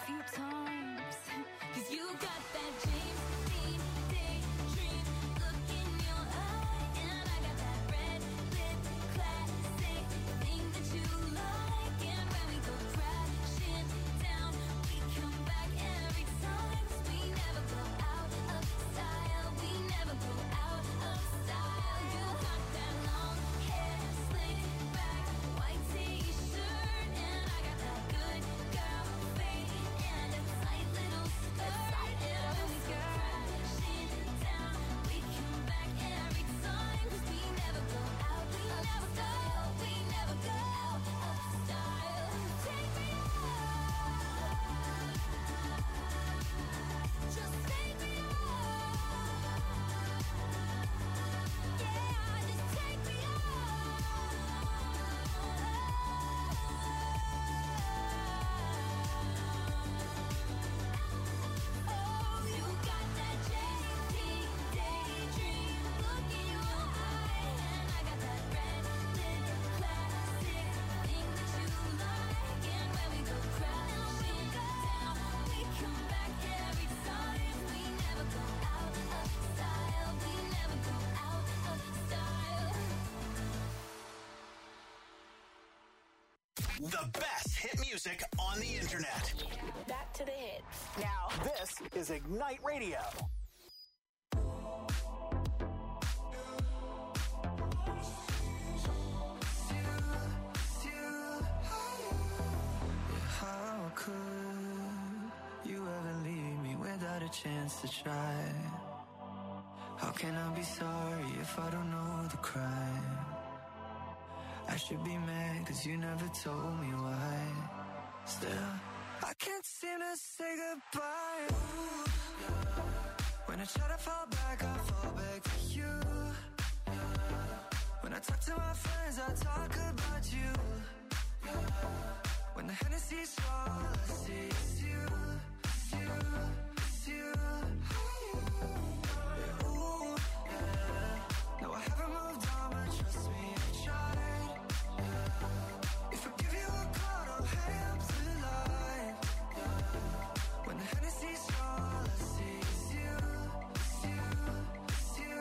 few times. 'Cause you got that James Dean daydream look in your eye, and I got that red lip classic thing that you like. And when we go crashing down, we come back every time. 'Cause we never go out of style. We never go out of style. You got that long hair slicked back, white t-shirt, and I got that good girl fade and a tight little skirt. And when we go crashing down, we come back every time. 'Cause we never go out of style. We never go out of style. Take me out, just take me out. Yeah, just take me out. Oh, you got that JT daydream look in your eye, and I got that red lip classic thing that you like. And when we go crashing down, we come back every time. We never go out of style. We never go out of style. The best hit music on the internet. Back to the hits. Now, this is Ignite Radio. How could you ever leave me without a chance to try? How can I be sorry if I don't know the crime? I should be mad 'cause you never told me why. Still, I can't seem to say goodbye. Ooh, yeah. When I try to fall back, I fall back to you. Yeah. When I talk to my friends, I talk about you. Yeah. When the Hennessy's all I see is you, it's you, it's you. Yeah, ooh, yeah. No, I haven't moved on, but trust me, I tried. Yeah. If I give you a call, don't hang up the line. Yeah. When the Hennessy's all I see is you, it's you, it's you.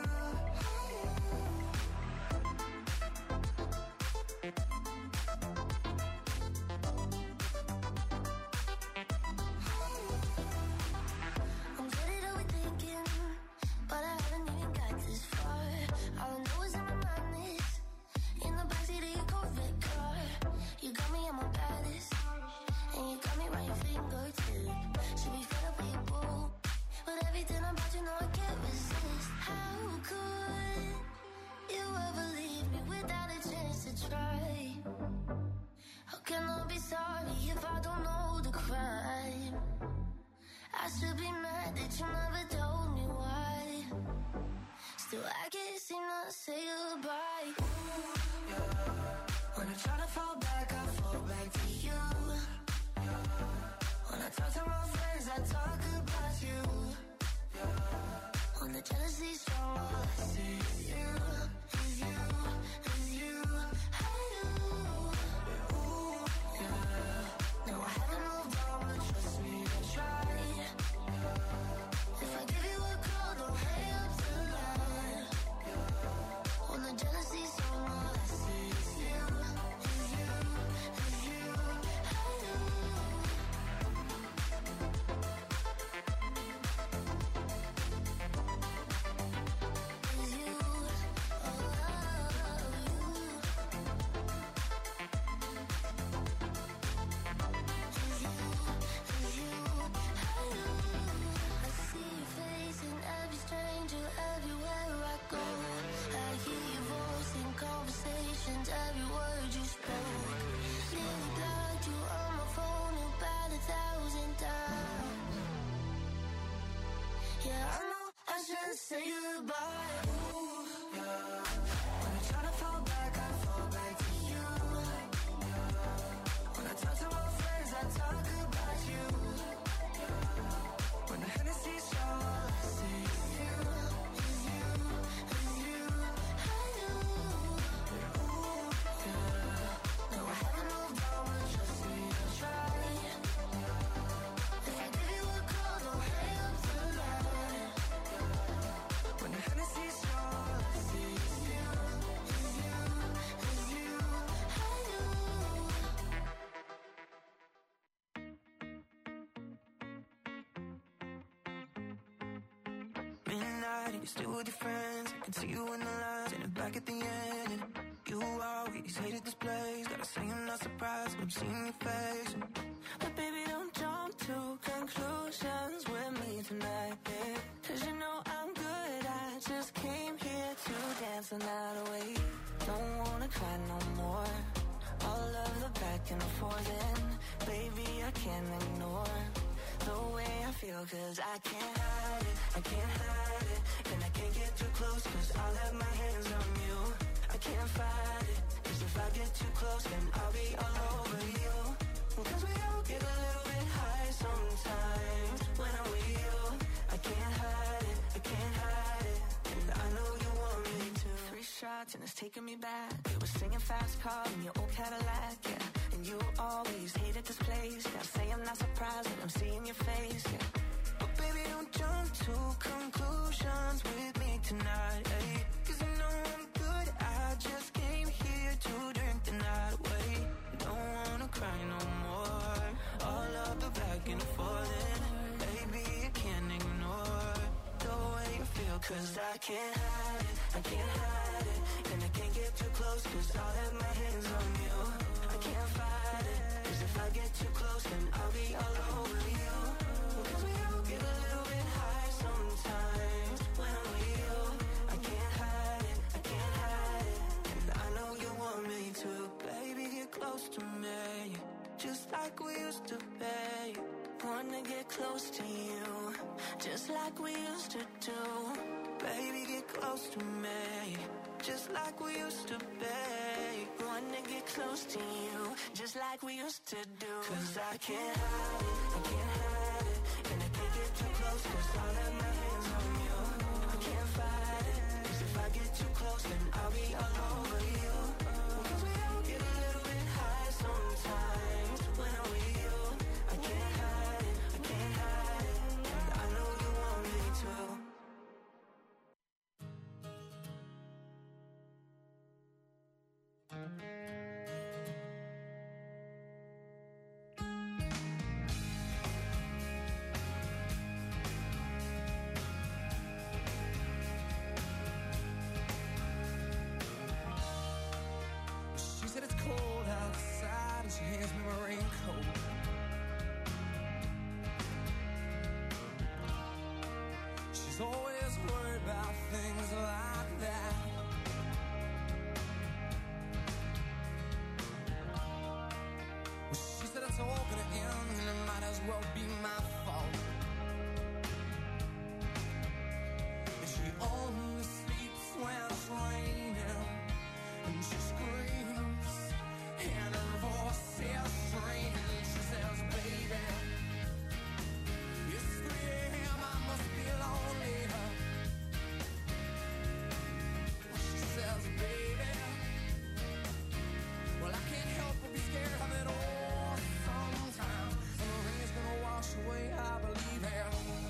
I'm good at overthinking, but I haven't even got this far. All I know is in my mind is in the backseat of your Corvette car. You got me on my baddest, and you got me right your fingertip. Should be fed up with your boo, but everything about you know I can't resist. How could you ever leave me without a chance to try? How can I be sorry if I don't know the crime? I should be mad that you never told me why. Still, I can't seem to say goodbye. Ooh, Yeah. When I try to fall back, I fall back to you. Yeah. When I talk to my friends, I talk about you. Yeah. when the jealousy's strong, all I see is you, is you, is you. Ooh, yeah. No, I haven't moved on, but trust me, I tried. If I give you a call, don't hang up the line. When the jealousy's strong, all I see is you, is you, is you. Is you, I see your face in every stranger, everywhere I go. I hear your voice in conversations, every word you spoke. Nearly blocked you on my phone about 1,000 times. Yeah, I know I should say goodbye. Ooh, yeah. When I try to fall back, I fall back to you. Yeah. When I talk to my friends, I talk about you. Yeah. When the Hennessy's strong, all I see is you, is you, is you. Ooh, yeah. No, I haven't moved on, but trust me, I tried. you're still with your friends. I can see you in the lines and back at the end. And you always hated this place. Gotta say I'm not surprised when I'm seeing your face. But baby, don't jump to conclusions with me tonight, babe. Cause you know I'm good, I just came here to dance the night away. Don't wanna cry no more. All of the back and forth, and baby, I can't ignore the way I feel, cause I can't hide it, I can't hide it. And I can't get too close, cause I'll have my hands on you. I can't fight it, cause if I get too close, then I'll be all over you. Cause we all get a little bit high sometimes when I'm with you. I can't hide it, I can't hide it. And I know you want me to. 3 shots and it's taking me back. You were singing fast car in your old Cadillac, yeah. And you always hated this place. Gotta say I'm not surprised when I'm seeing your face, yeah. But baby, don't jump to conclusions with me tonight, eh? Cause you know I'm good, I just came here to drink the night away. Don't wanna cry no more. All of the back and forth, and baby, you can't ignore the way you feel, cause I can't hide it, I can't hide it. And I can't get too close, cause I'll have my hands on you. I can't fight it, cause if I get too close, then I'll be all over you. Cause we all get a little bit high sometimes when I'm with you. I can't hide it, I can't hide it. And I know you want me to. Baby, get close to me, just like we used to be. Wanna get close to you, just like we used to do. Baby, get close to me, just like we used to be. Wanna get close to you, just like we used to do. Cause I can't hide it, I can't hide it. And I can't get too close, cause I'll have my hands on you. I can't fight it, cause if I get too close, then I'll be all over you. Cause we all get a little bit high sometimes when I'm with you. I can't hide it, I can't hide it. And I know you want me to. She said it's cold outside and she hands me my raincoat. She's always worried about things like that. Well, she said it's all gonna end and it might as well be my fault. And she only sleeps when it's raining. And she screams, and her voice is strange. She says, baby, it's 3 a.m., I must be lonely. She says, baby, well, I can't help but be scared of it all sometimes. And the rain's gonna wash away, I believe it.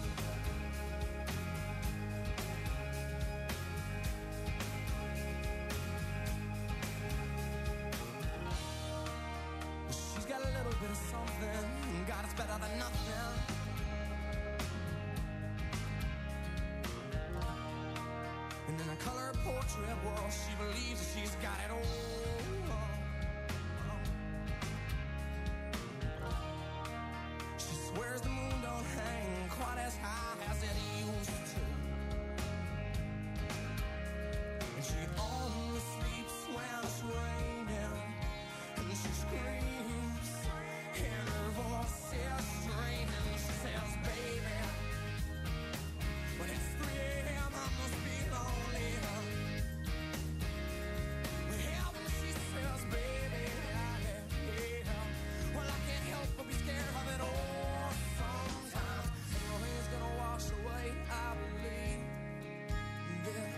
She's got a little bit of something, God, it's better than nothing. And in a color portrait world, she believes that she's got it all. She swears the moon don't hang quite as high as it used to. And she only sleeps when it's raining. And she screams, and her voice is strange. And she says, baby, when it's 3 a.m., I must be lonely. Well, when she says, baby, well, I can't help but be scared of it all sometimes. And the rain's gonna wash away, I believe this.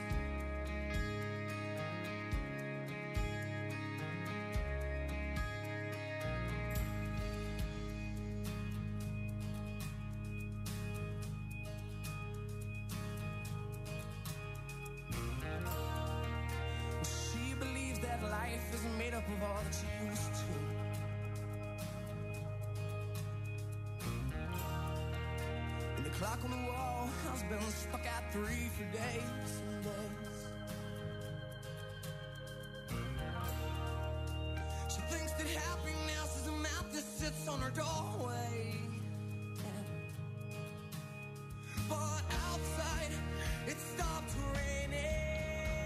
She believes that life isn't made up of all that she used to. And the clock on the wall has been stuck at 3 for days and days. She thinks that happiness is a map that sits on her doorway. But outside, it stopped raining.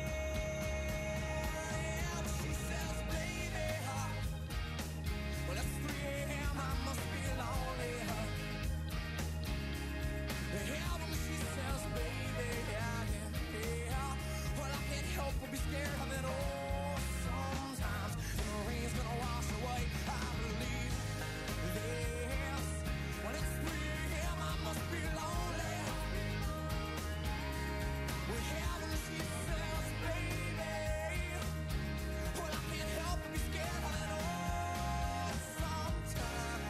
And she says, baby, well, it's 3 a.m., I must be lonely. Yeah, when she says, baby, yeah, well, I can't help but be scared of it all. Sometimes the rain's gonna wash away, I believe this. When it's 3 a.m., I must be lonely. Well, yeah, when she says, baby, well, I can't help but be scared of it all. Sometimes.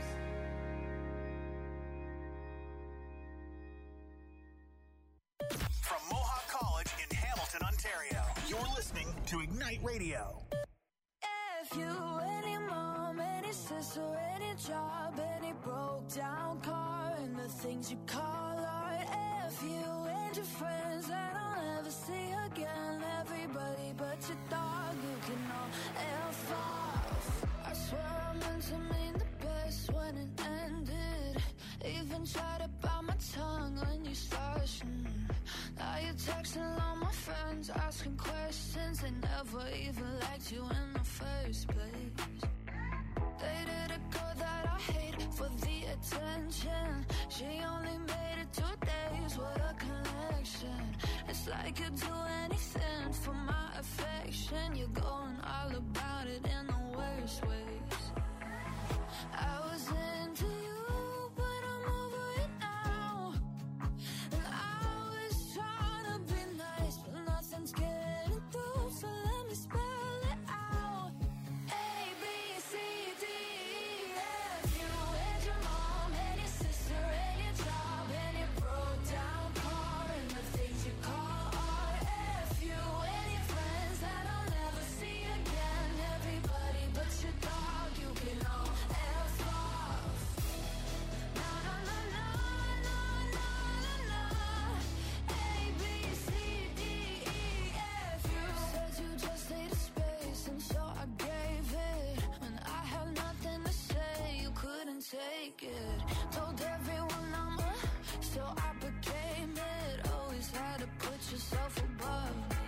From Mohawk College in Hamilton, Ontario, you're listening to Ignite Radio. If you, any mom, any sister, any job, any broke down car, and the things you call art. If you and your friends that I'll never see again, everybody but your dog, you can all F off. I swear I meant to mean the best when it ended. Even tried to bite my tongue when you started. Now you're texting all my friends, asking questions. They never even liked you in the first place. Dated a girl that I hate for the attention. She only made it 2 days, what a connection. It's like you'd do anything for my affection. You're going all about it in the worst ways. I was into you, but I'm over it now. And I was trying to be nice, but nothing's getting through, so let me spell it out. A, B, C, D, E, F. You and your mom and your sister and your job and your broke down car and the things you call art. F. You and your friends that I'll never see again. Everybody but your dog, you can all F off. Na na na na na na na na. A, B, C, D, E, F. You said you just needed space, and so I gave it. When I had nothing to say, you couldn't take it. Told everyone I'm a, so I became it. Always had to put yourself above me.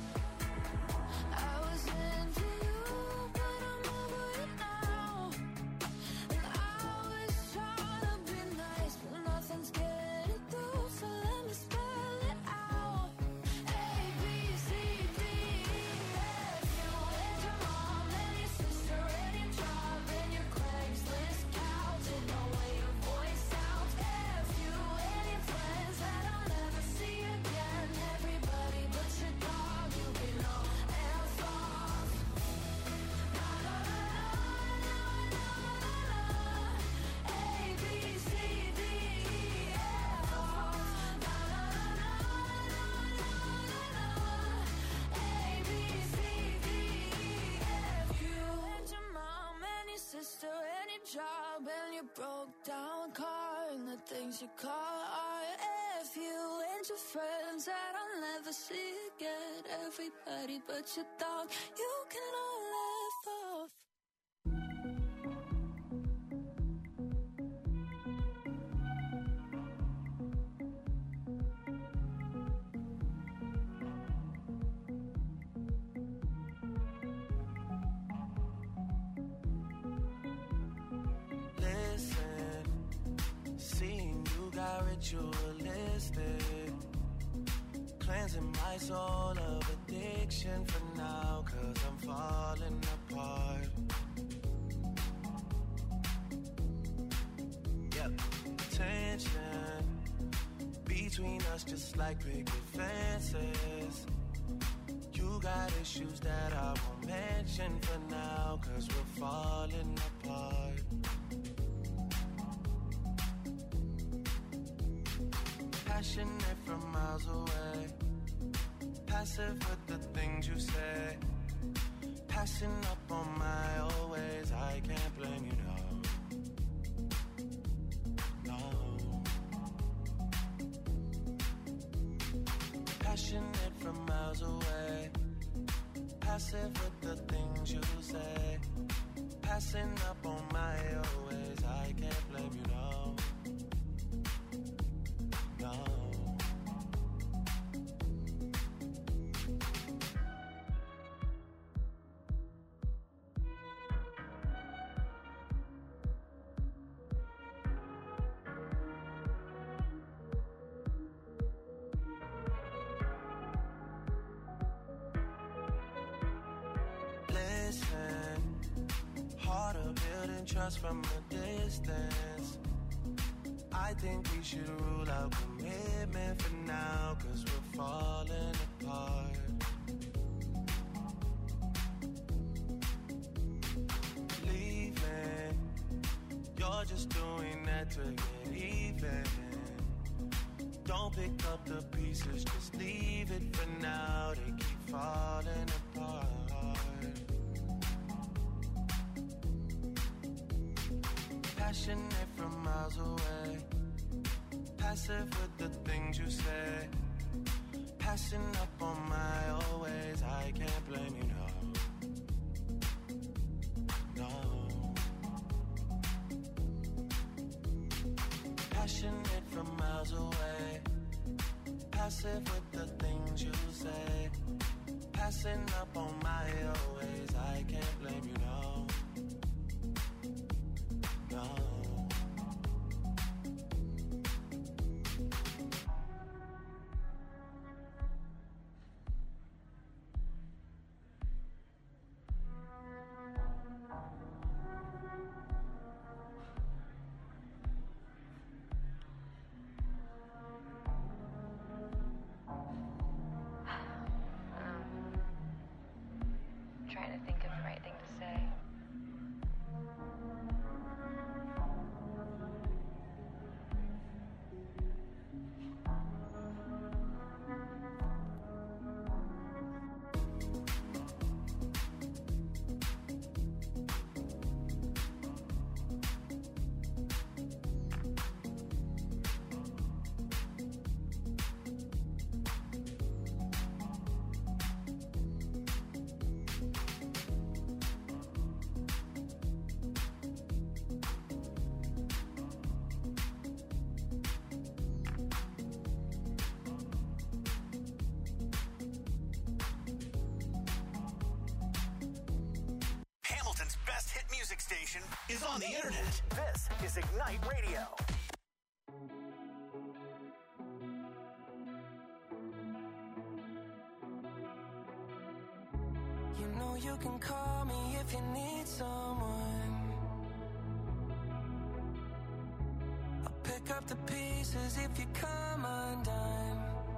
I was into you, but I'm over it now. And I was trying to be nice, but nothing's getting through, so let me spell it out. A, B, C, D, E, F. You and your mom and your sister and your job and your Craigslist couch and the way your voice sounds. F. You and your friends that I'll never see again. Everybody but your dog, you can all F off. Na na na na na na na. A, B, C, D, E, F off. Na na na na na na na. A, B, C, D, E, F. You and your mom and your sister and your job and your broke down car and the things you call art. F. You and your friends that I'll never see again. Everybody but your dog, you can all F off. Listen, seeing you got ritualistic, cleansing my soul of addiction for now, 'cause I'm falling apart. Yep, tension between us just like picket fences. You got issues that I won't mention for now, 'cause we're falling apart. Passionate from miles away, passive with the things you say, passing up on my old ways. I can't blame you, no. No. passionate from miles away, passive with the things you say, passing up on my ways. I can't blame you, no, no. Trust from a distance. I think we should rule out commitment for now, 'cause we're falling apart. Leaving, you're just doing that to get even. Don't pick up the pieces, just leave it for now. They keep falling apart. Passionate from miles away, passive with the things you say, passing up on my always. I can't blame you, no, no. Passionate from miles away, passive with the things you say, passing up on my always. I can't blame you, no, no. Trying to think of the right thing to say. Hamilton's best hit music station is on the internet. This is Ignite Radio. You know you can call me if you need someone. I'll pick up the pieces if you come undone.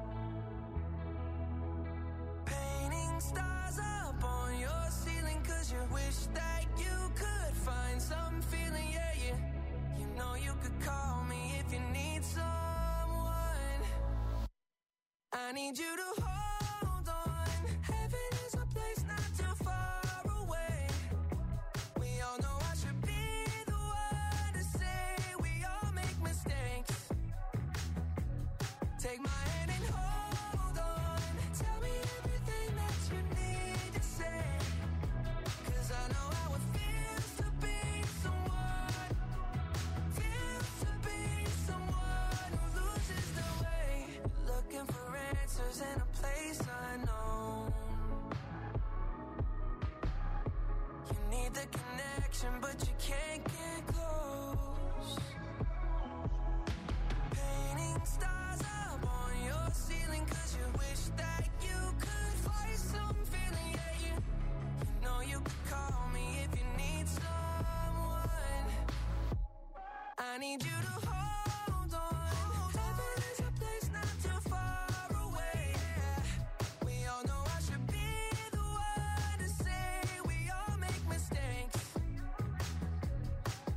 Painting stars up on your ceiling 'cause you wish that you could find some feeling, yeah, yeah. You know you could call me if you need someone. I need you to hold on. Heaven is a place not too far away. We all know I should be the one to say we all make mistakes. Take my hand and hold on. Tell me everything that you need to say. 'Cause I know how it feels to be someone. Feels to be someone who loses the way. Looking for answers in a place unknown. You need the connection, but you can't get close. Painting stars up on your ceiling 'cause you wish that you could find some feeling, yeah, you know you could call me if you need someone. I need you to hold on. Heaven is a place not too far away. We all know I should be the one to say we all make mistakes.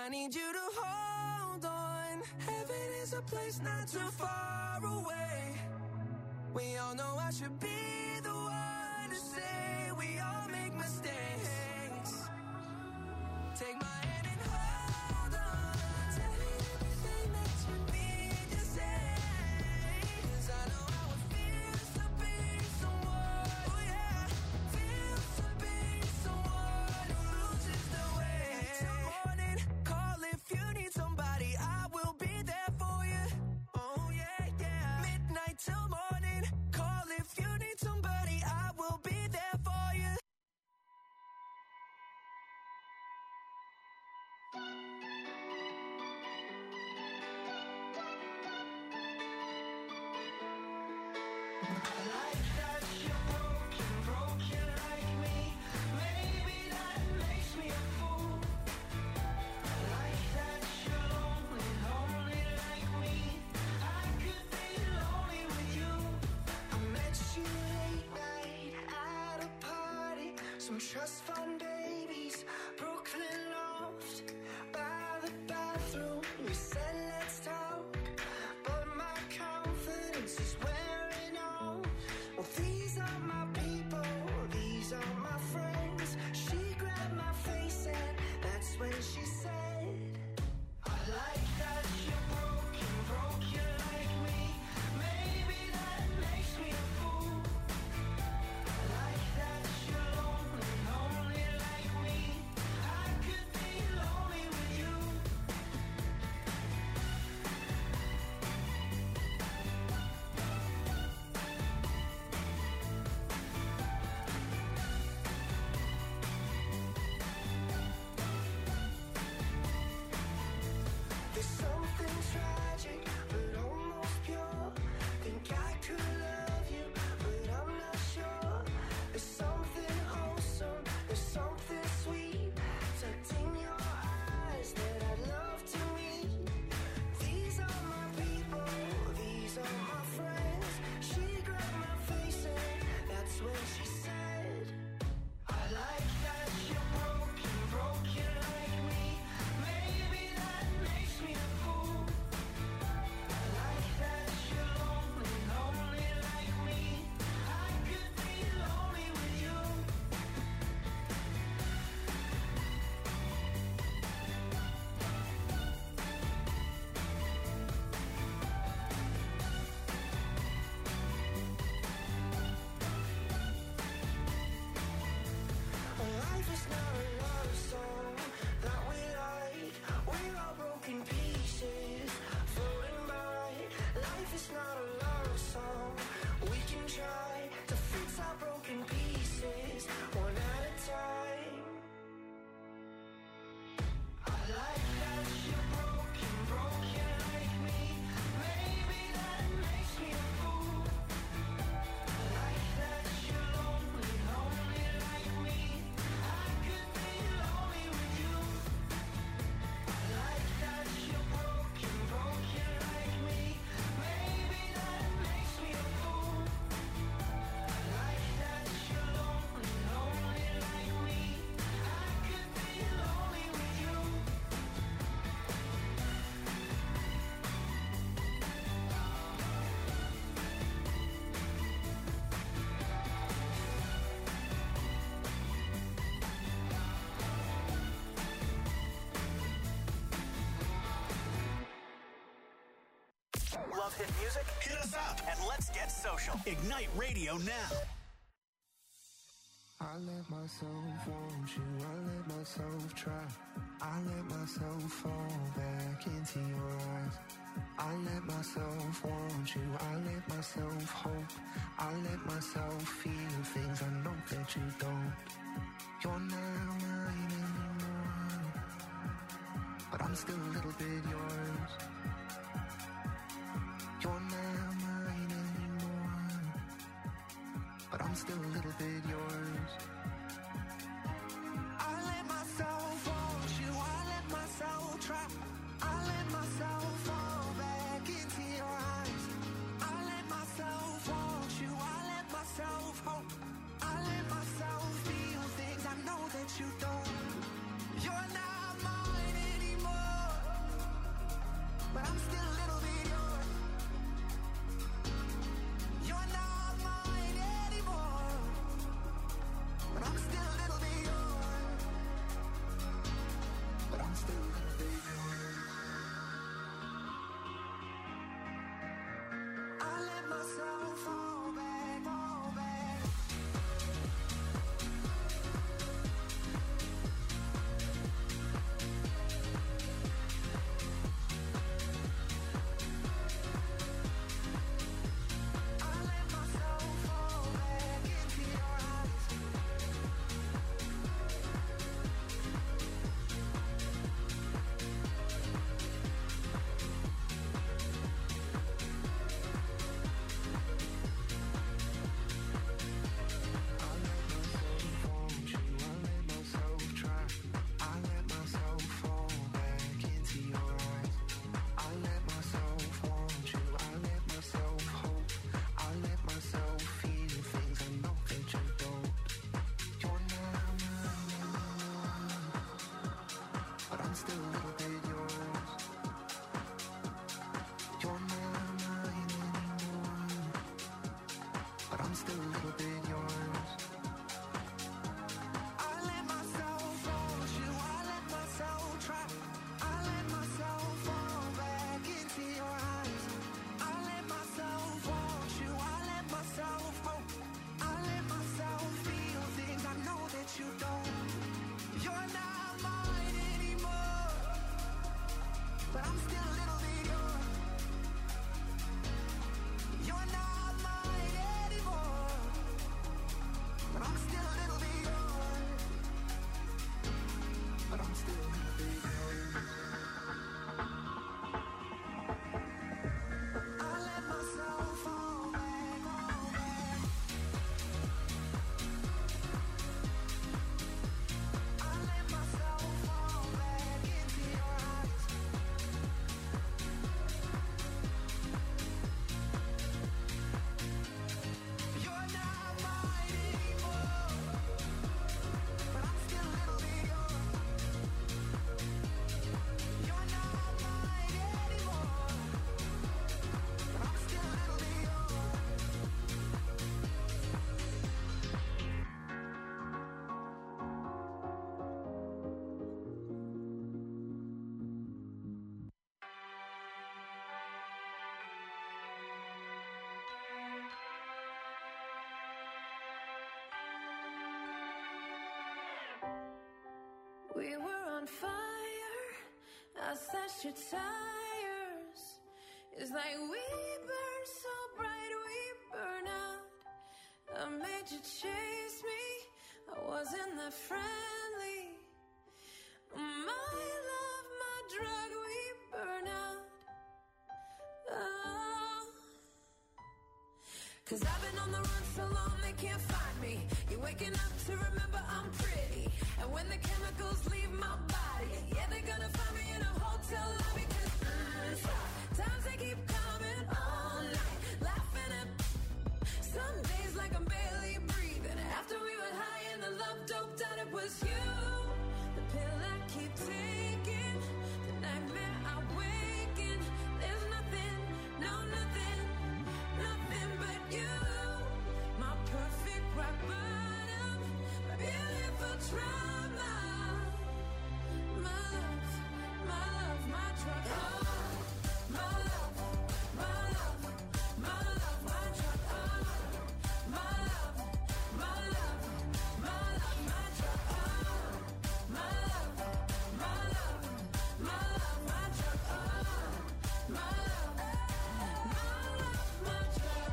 need you to hold on. Heaven is a place not too far away. We all know I should be the one to say we all make mistakes. Take my hand and hold on. Tell me everything that you need to say. 'Cause I know how it feels to be someone, oh yeah, feels to be someone who loses the way. Till morning, call if you need somebody, I will be there for you. Oh yeah, yeah. Midnight till morning, call if you need somebody, I will be there for you. Like that you're broken, broken like me. Maybe that makes me a fool. Like that you're lonely, lonely like me. I could be lonely with you. I met you late night at a party. Some trust fund babies, Brooklyn loft. By the bathroom, we said let's talk. But my confidence is wearing off. Well, these are my people, these are my friends. She grabbed my face and that's when she said, I like that you're broken, broken like me. Maybe that makes me a fool. I like that you're lonely, lonely like me. I could be lonely with you. There's something tragic, but almost pure. Think I could love you, but I'm not sure. There's something wholesome, there's something sweet tucked in your eyes that I'd love to meet. These are my people, these are my friends. She grabbed my face and that's when she said, I like that you're broken, broken like me. Maybe that makes me a fool. I like that you're lonely, lonely like me. I could be lonely with you. Life is not a love song that we like. We're all broken pieces floating by. Life is not a love song. We can try to fix our broken pieces one at a time. I like that you're broken, broken like me. Maybe that makes me a fool. I like that you're lonely, lonely like me. I could be lonely with you. I like that you're broken, broken like me. Maybe that makes me a fool. I like that you're lonely, lonely like me. I could be lonely with you. Love hit music? Hit us up and let's get social. Ignite Radio now. I let myself want you, I let myself try. I let myself fall back into your eyes. I let myself want you, I let myself hope. I let myself feel things I know that you don't. You're not mine anymore, but I'm still a little bit yours. You're not mine anymore, but I'm still a little bit yours. I let myself want you, I let myself try. I let myself fall back into your eyes. I let myself want you, I let myself hope. I let myself feel things I know that you don't. You're not mine anymore. but I'm still gonna be yours. I let myself fall back, fall back. I let myself fall back into your eyes. You're not mine anymore, but I'm still a little bit yours. You're not mine anymore, but I'm still a little bit yours. We were on fire, I slashed your tires. It's like we burn so bright, we burn out. I made you chase me, I wasn't that friendly. My love, my drug, we burn out. Oh. 'Cause I've been on the run so long they can't find me. You're waking up to remember I'm pretty. And when the chemicals leave my body, yeah, they're gonna find me in a hotel lobby. 'Cause times they keep coming all night, laughing at some days like I'm barely breathing. After we were high and the love doped out, it was you. The pill I keep taking, the nightmare I wake in. There's nothing, no nothing, nothing but you. My perfect rock bottom, my beautiful trauma. My love, my love, my drug. Oh, my love, my love, my love, my drug. Oh, my love, my love, my love, my drug. Oh, my love, my love, my love, my drug. Oh, my love, my drug.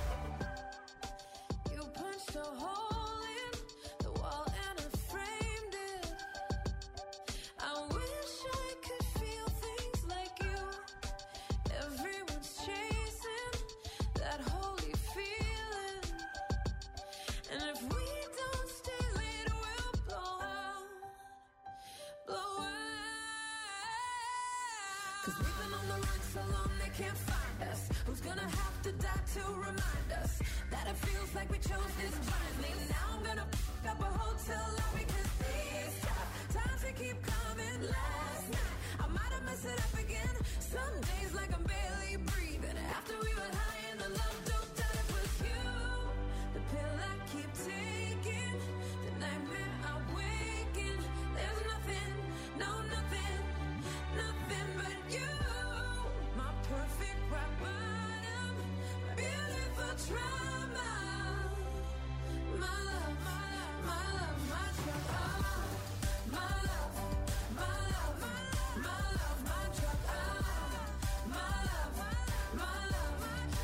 You punched a hole in the wall and I framed it. I wish I could feel things like you. Everyone's chasing that holy feeling. And if we don't stay late, we'll blow out. Blow out. 'Cause we've been on the run so long they can't find us. Who's gonna have to die to remind us that it feels like we chose this blindly? Now I'm gonna fuck up a hotel lobby 'cause these times they keep coming. Last night I might have messed it up again. Some days like I'm barely breathing. After we were high and the love doped out, it was you. The pill I keep taking, the nightmare I wake in. There's nothing, no nothing, nothing but you. My perfect rock bottom, my beautiful trauma. My love, my love, my love, my drug. Oh, my love, my love, my love, my drug. Oh, my love, my love, my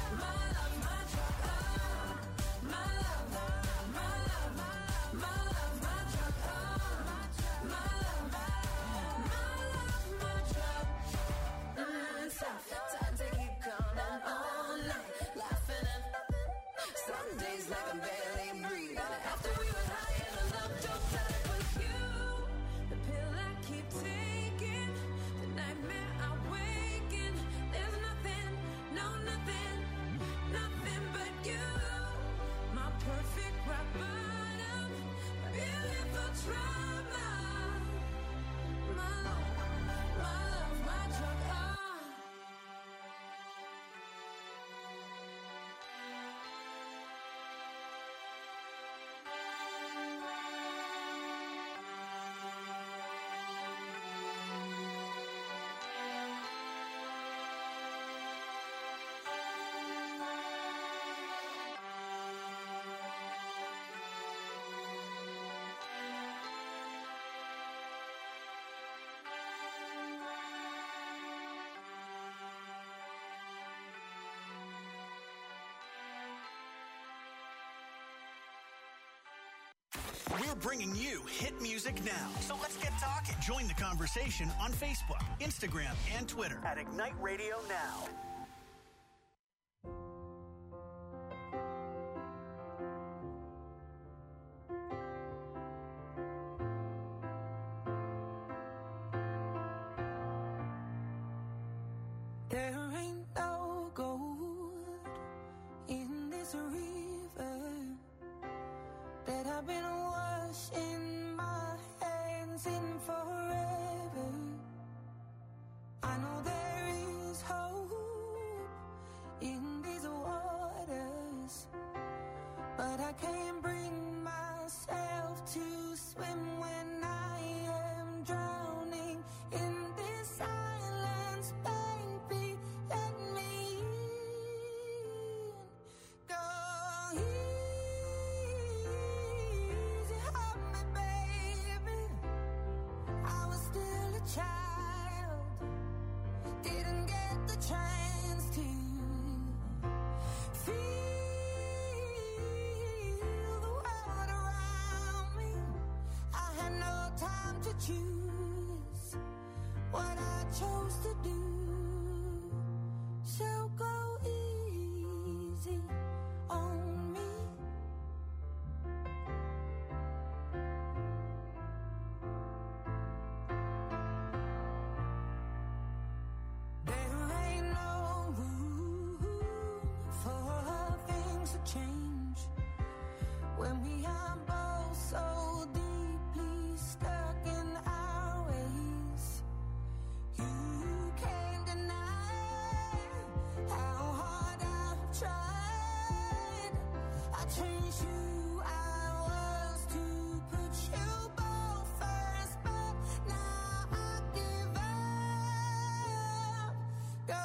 We're bringing you hit music now. So let's get talking. Join the conversation on Facebook, Instagram, and Twitter at Ignite Radio Now. There ain't no gold in this river that I've been washing my hands in forever. I know there is hope in these waters, but I can't bring myself to swim when I am drowning in this silence. Baby, let me in. Go easy on me, baby. I was still a child, didn't get the chance to feel the world around me. I had no time to choose what I chose to do. So go easy on me. There ain't no room for things to change when we are both so deeply stuck in our ways. You can't deny how hard I've tried. I changed who I was to put you both first, but now I give up. Go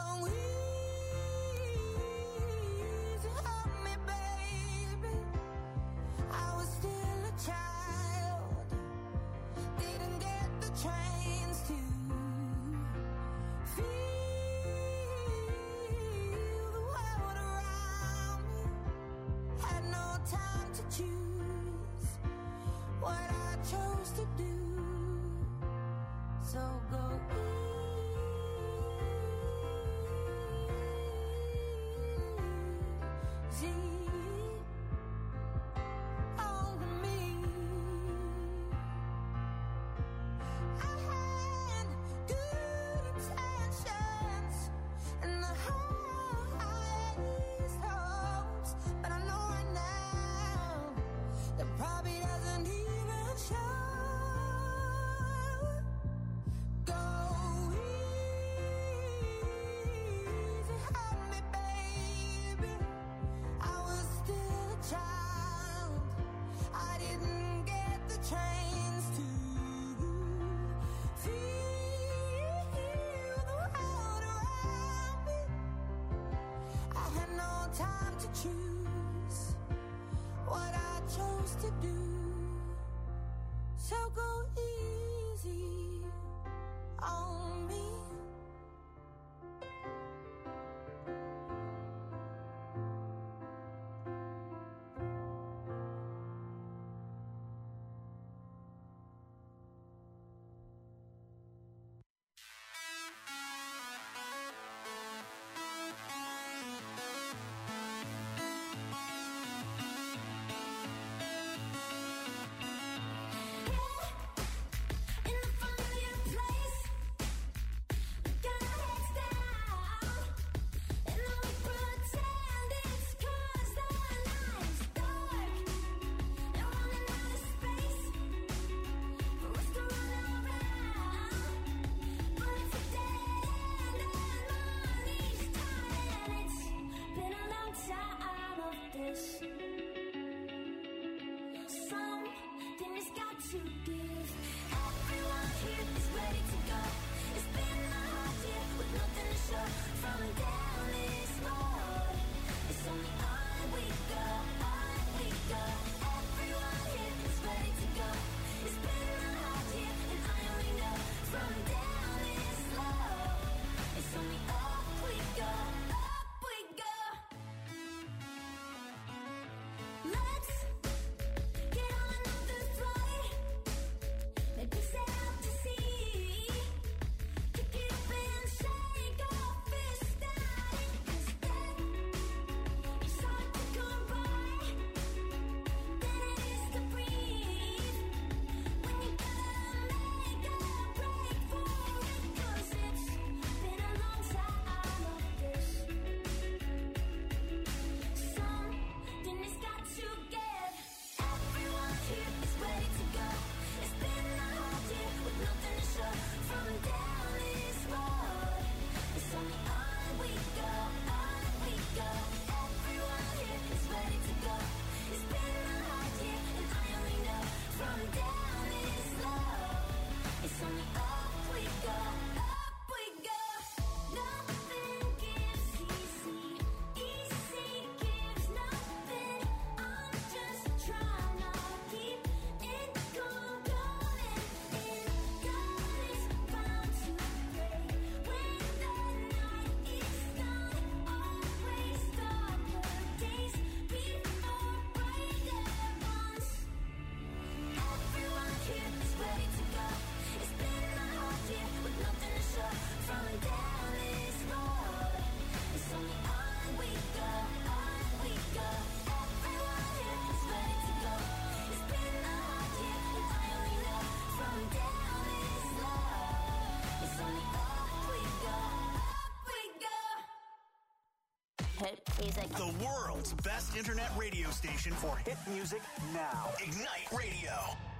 easy on me, baby. I was still a child, didn't get the chance to feel the world around me. Had no time to choose what I chose to do. So go easy on me. I had good intentions and the highest hopes, but I know right now that probably doesn't even show. hit music. The world's best internet radio station for hit music now. Ignite Radio.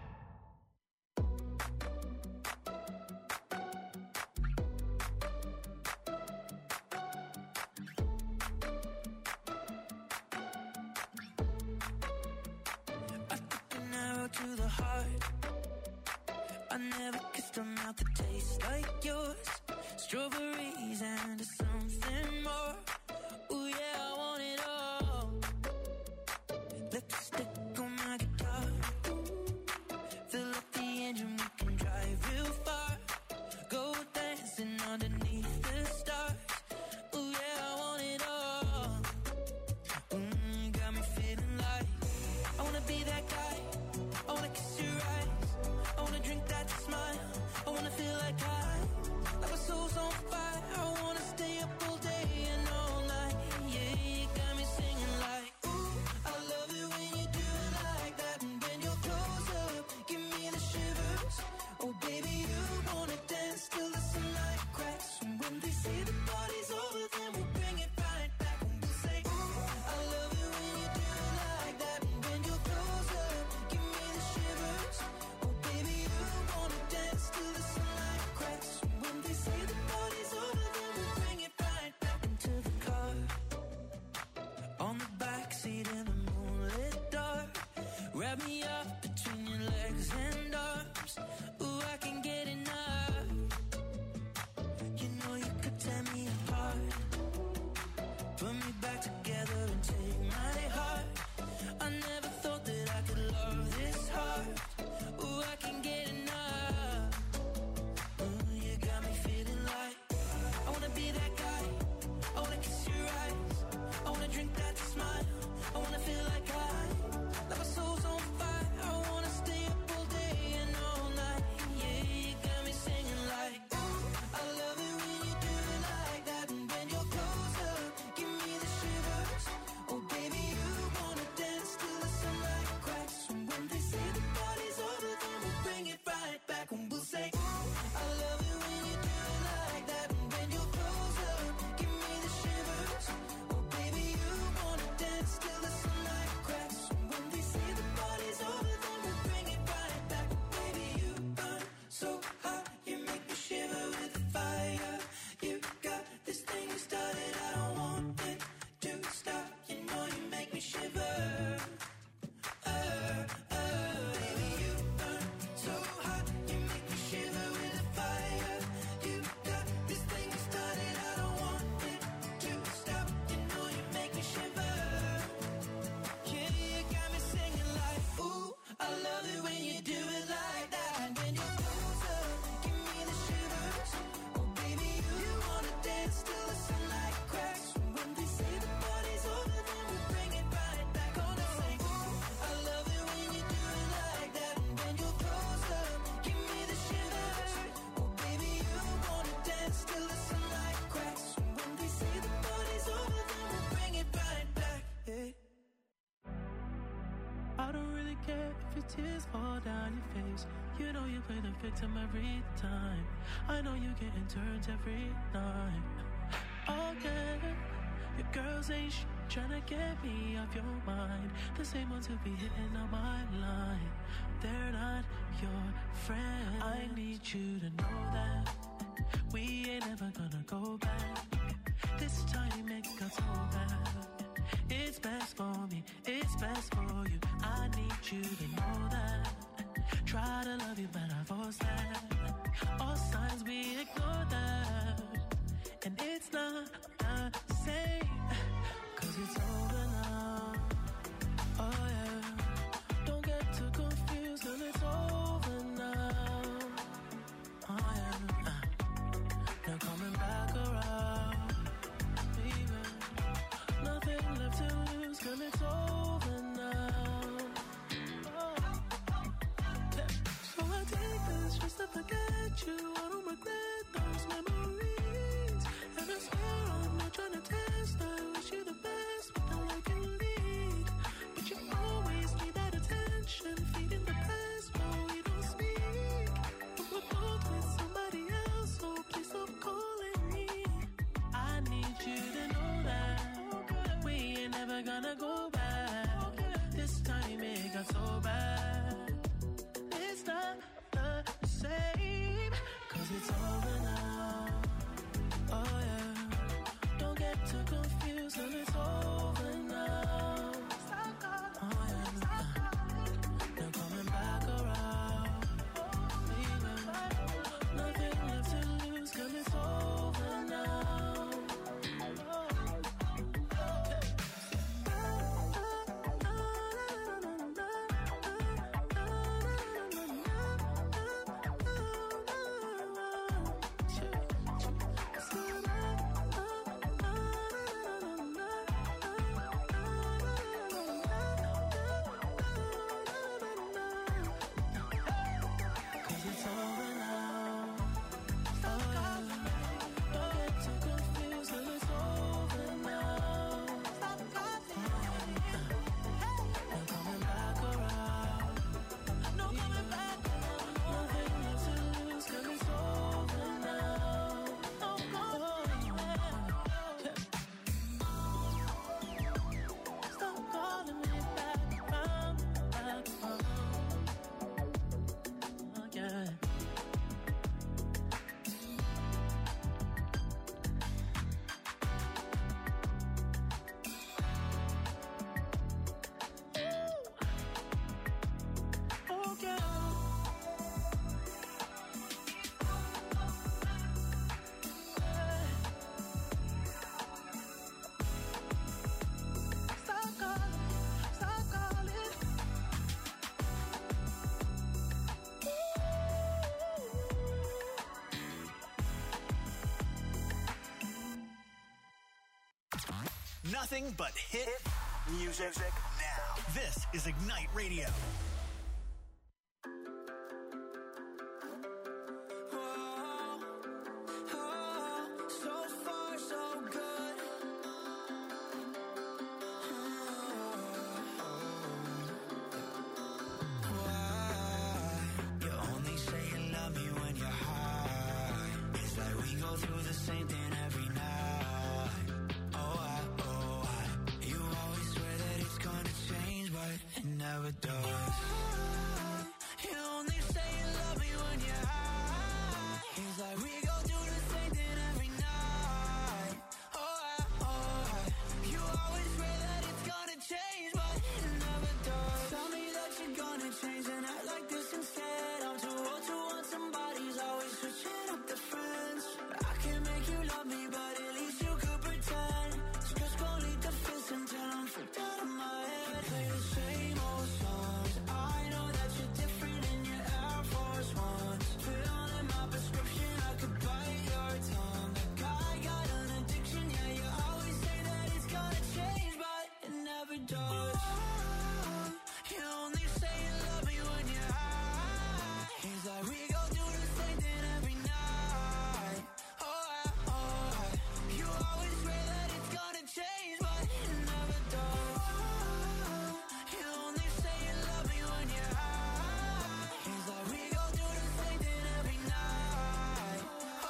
To the heart, I never kissed a mouth that tastes like yours. Strawberries and something more. Ooh yeah, I want it all. Lipstick on my guitar. Fill up the engine, we can drive real far. Go dancing underneath the stars. Ooh yeah, I want it all. Got me feeling like I wanna be that guy. I wanna kiss your eyes. I wanna drink that smile. I wanna feel like my soul's on fire. I wanna stay up all day and all night. Yeah, you got me singing like, ooh, I love it when you do it like that. And when you're close up, give me the shivers. Oh, baby, you wanna dance till the sunlight cracks. And when they say the party's over, then we'll bring it right back. And we'll say, ooh, I love it when you do it like that. And when you're close up, give me the shivers. Oh, baby, you wanna dance till the sunlight cracks. And when they say the party's over, then we'll bring it right back into the car. On the backseat in the moonlit dark. Wrap me up between your legs and arms. Ooh, I can get enough. You know you could tear me apart. Put me back together and take my heart. I never thought that I could love this hard. Ooh, I can get enough. Ooh, you got me feeling like I wanna be that guy. I wanna kiss your eyes. I wanna drink that smile. I wanna feel like my soul's on fire. I wanna stay up all day and all night. Yeah, you got me singing like, ooh, I love it when you do it like that. And when you're close up, give me the shivers. Oh, baby, you wanna dance till the sunlight cracks. And when they say the party's over, then we'll bring it right back. And we'll say, ooh, I love it when you do it like that. And when you're close up, give me the shivers. Oh, baby, you wanna dance till the sunlight cracks. And when they say the party's over, then we'll bring it right back. Baby, you burn so hot, you make me shiver with the fire. You got this thing you started, I don't want it to stop. You know you make me shiver. Baby, you burn so hot, you make me shiver with the fire. You got this thing you started, I don't want it to stop. You know you make me shiver. Yeah, you got me singing like, ooh, I love it when you do it like that. And when you're close up, give me the shivers. Oh, baby, you wanna dance till the sunlight cracks. And when they say the party's over, then we'll bring it right back. Gonna say, ooh, I love it when you do it like that. And when you're close up, give me the shivers. Oh, baby, you wanna dance till the sunlight cracks. And when they say the party's over, then we'll bring it right back. Yeah. I don't really care if your tears fall down your face. You know you play the victim every time. I know you getting turns every night. Oh yeah, your girls ain't tryna get me off your mind. The same ones who be hitting on my line. They're not your friend. I need you to know that we ain't ever gonna go back. This time it got so bad. It's best for me, it's best for you. I need you to know that. Try to love you, but I force that. All signs we ignore that. And it's not the same, 'cause it's over now. Oh yeah, don't get too confused, 'cause it's over now. Oh yeah, no coming back around, baby. Nothing left to lose, 'cause it's over now. Oh. So I take this just to put Nothing but hit music now. This is Ignite Radio. So far, so good. Why? You only say you love me when you're high. It's like we go through the same thing every night. You always swear that it's gonna change, but it never does. You only say you love me when you're high. It's like we go through the same thing every night. You always swear that it's gonna change, but it never does. Tell me that you're gonna change and act like this instead. I'm too old to want somebody's always switching up the friends. I can't make you love me, but at least you could pretend. Just gon' lead the fence until I'm freaked out of my head. Play the same old songs. I know that you're different in your Air Force Ones. Filling my prescription, I could bite your tongue. Like I got an addiction, yeah, you always say that it's gonna change, but it never does. You only say you love me when you're high. It's like we go through the same thing every night. You always swear that it's gonna change, but it never does. You only say you love me when you're high. It's like we go through the same thing every night.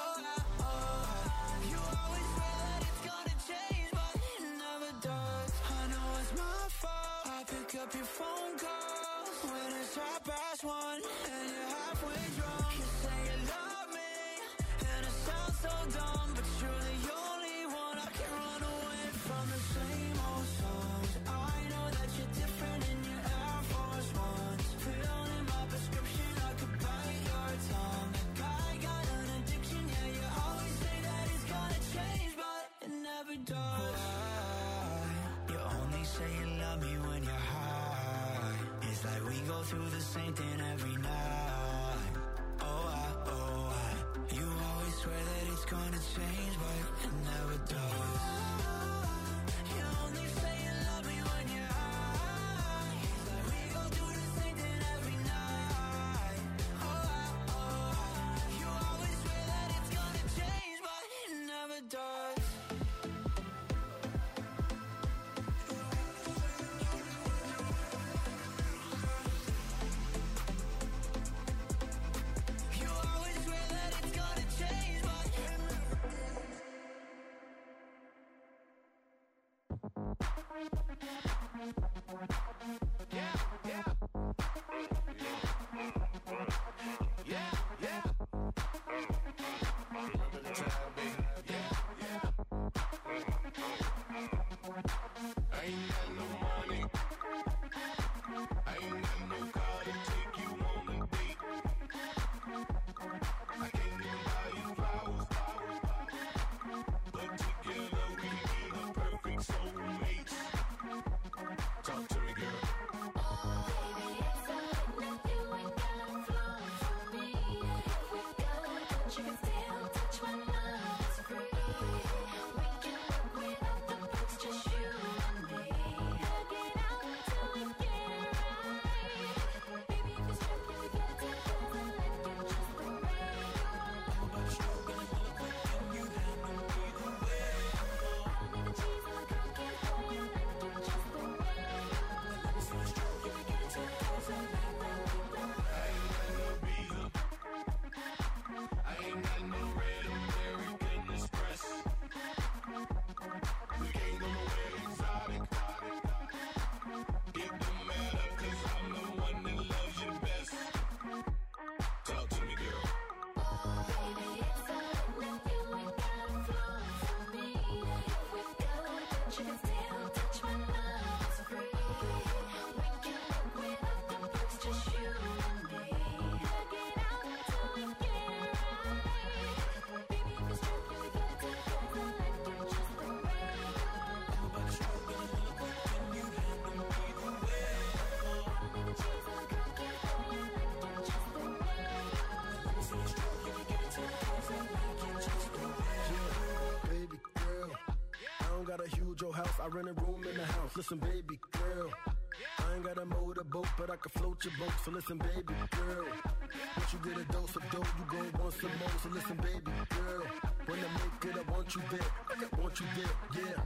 You always swear that it's gonna change, but it never does. I know it's my fault. I pick up your phone calls when it's 1:30 and you're halfway drunk. You say you love me, and it sounds so dumb, but you're the only one I can run away from. The same old songs. I know that you're different in your Air Force Ones. Filling my prescription, I could bite your tongue. Like I got an addiction, yeah, you always say that it's gonna change, but it never does. You only say you love me when you're high. It's like we go through the same thing every night. You always swear that it's gonna change, but it never does. You only say you love me when you're high. It's like we go through the same thing every night. You always swear that it's gonna change, but it never does. I rent a room in the house. Listen, baby girl, I ain't got a motorboat, but I can float your boat. So listen, baby girl, once you get a dose of dope, you gon' want some more. So listen, baby girl, when I make it, I want you there. I want you there, yeah.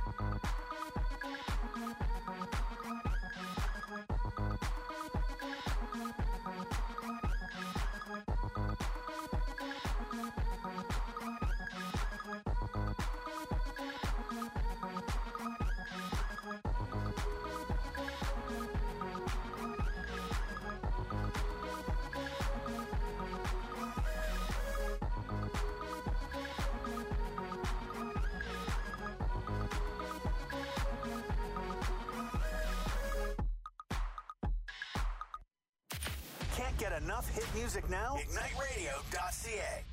Can't get enough hit music now? IgniteRadio.ca.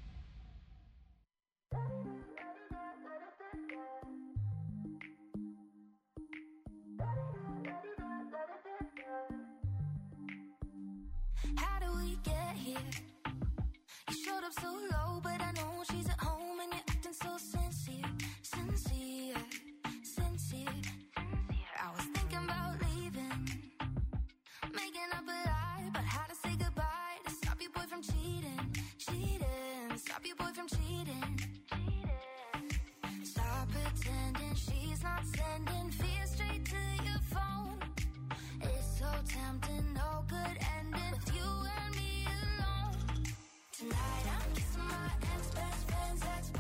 How do we get here? You showed up so low, but I know she's at home and you're acting so sincere. I was thinking about leaving, making up a lie about how to say goodbye to stop your boy from cheating. Stop your boy from cheating. Stop pretending she's not sending fear straight to your phone. It's so tempting, no good ending with you and me alone. Tonight I'm kissing my ex-best friend's ex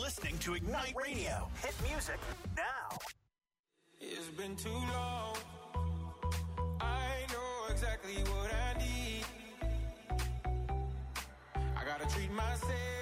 listening to Ignite Radio. Hit music now. It's been too long. I know exactly what I need. I gotta treat myself